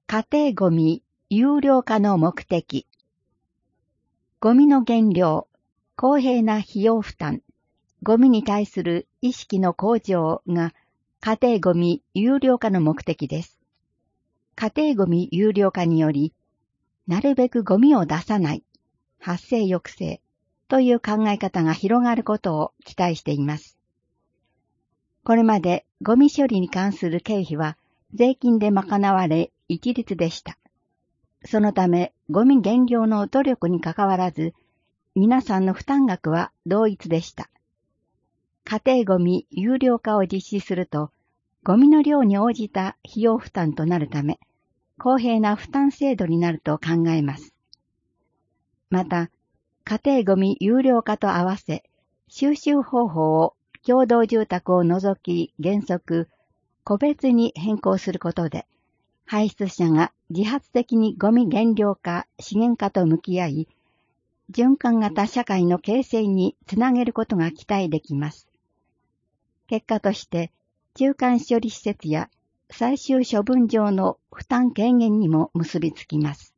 家庭ゴミ有料化の目的。ゴミの減量、公平な費用負担、ゴミに対する意識の向上が家庭ゴミ有料化の目的です。家庭ゴミ有料化により、なるべくゴミを出さない、発生抑制という考え方が広がることを期待しています。これまでゴミ処理に関する経費は税金で賄われ一律でした。そのためゴミ減量の努力にかかわらず、皆さんの負担額は同一でした。家庭ゴミ有料化を実施すると、ゴミの量に応じた費用負担となるため、公平な負担制度になると考えます。また、家庭ゴミ有料化と合わせ、収集方法を共同住宅を除き原則、個別に変更することで、排出者が自発的にゴミ減量化、資源化と向き合い、循環型社会の形成につなげることが期待できます。結果として、中間処理施設や最終処分場の負担軽減にも結びつきます。